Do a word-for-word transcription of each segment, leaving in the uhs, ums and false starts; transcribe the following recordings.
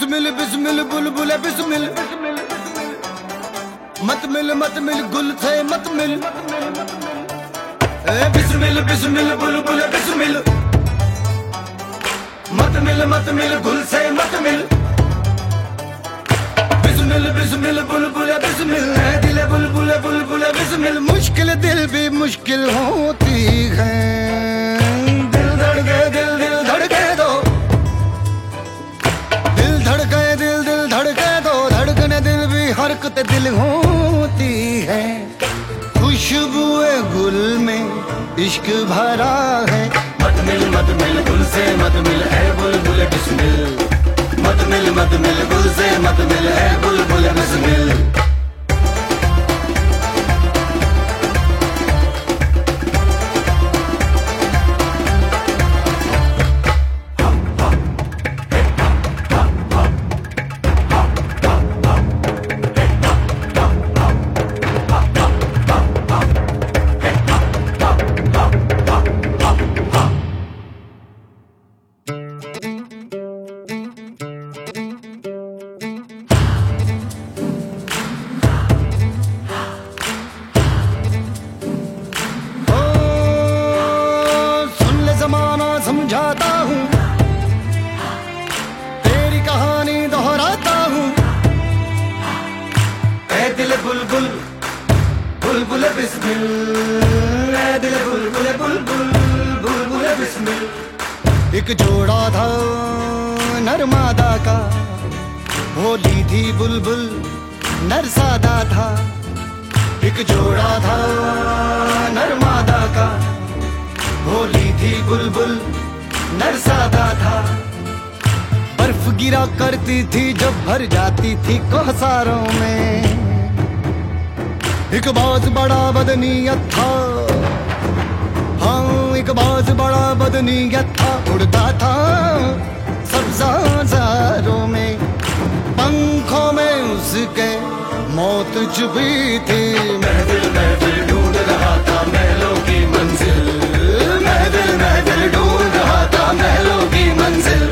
बिस्मिल बिस्मिल बुलबुल बिस्मिल, मत मिल मत मिल गुल से मत मिल। बिस्मिल बिस्मिल बुलबुल बिस्मिल, मत मिल मत मिल गुल से मत मिल। बिस्मिल बिस्मिल बुलबुल बिस्मिल, दिल बुलबुल बुलबुल बिस्मिल। मुश्किल दिल भी मुश्किल होती है, दिल धड़के दिल दिल धड़के दो, दिल धड़के दिल दिल धड़के दो। धड़कने दिल भी हरकत दिल होती है। खुशबुए गुल में इश्क भरा है। मत मिल मत मिल गुल से मत मिल, है बुलबुल बिस्मिल। मत मिल मत मिल गुल से मत मिल, है बुलबुल बिस्मिल। समझाता हूँ तेरी कहानी दोहराता हूँ। ऐ दिल बुलबुल बुलबुल बिस्मिल, ऐ दिल बुलबुल बुलबुल बुलबुल बिस्मिल। एक जोड़ा था नर मादा का, भोली थी बुलबुल नर सादा था। एक जोड़ा था नर मादा का, भोली थी बुलबुल नर सादा था। बर्फ गिरा करती थी जब भर जाती थी कोहसारों में। एक बहुत बड़ा बदनीयत था, हाँ एक बहुत बड़ा बदनीयत था। उड़ता था सब्ज़ारों में, पंखों में उसके मौत छुपी थी। महफिल महफिल ढूंढ रहा था महलों की मंजिल, महफिल महफिल ढूंढ रहा था महलों की मंजिल।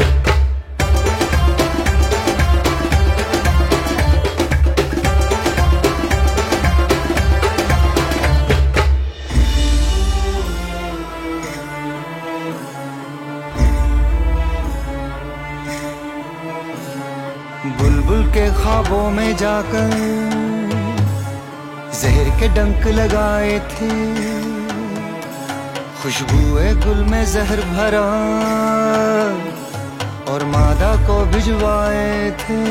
बुलबुल के ख्वाबों में जाकर जहर के डंक लगाए थे। खुशबुए गुल में जहर भरा और मादा को भिजवाए थे।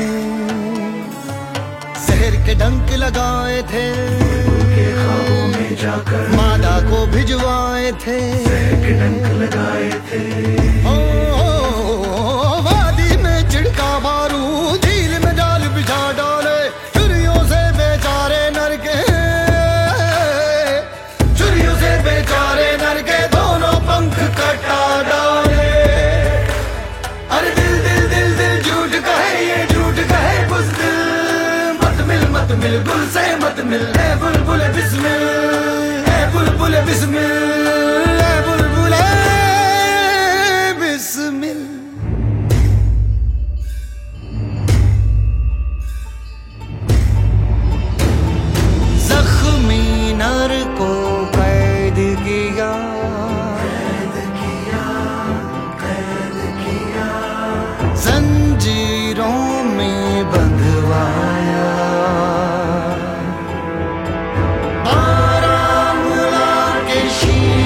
जहर के डंक लगाए थे, के ख्वाबों में जाकर मादा को भिजवाए थे। जहर के डंक लगाए थे। ओ, ओ, ओ वादी में छिड़का बारूद, झील में जाल बिछा डाले। छुरियों से बेचारे नर के, छुरियों से बेचारे नर के दोनों पंख कटा डाले। अरे दिल दिल दिल दिल झूठ कहे ये झूठ कहे बुज़दिल। मत मिल मत मिल गुल से मत मिल, है बुलबुल बिस्मिल, है बुलबुल बिस्मिल, है बुलबुल बिस्मिल। जख्मी नर को कैद किया, कैद किया, कैद किया। जंजीरों में बंधवाया। बारामूला के शीशे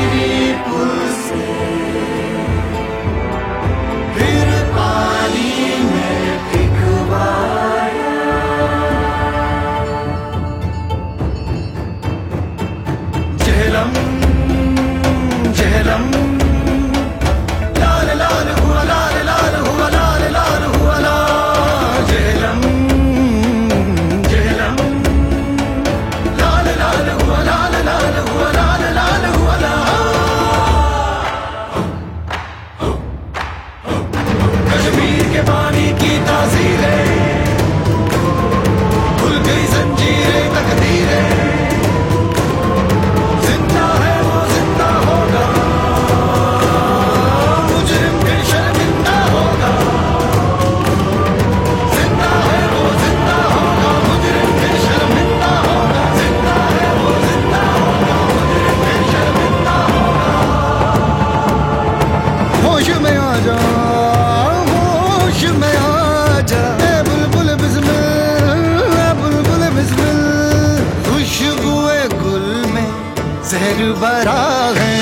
दिल भरा है।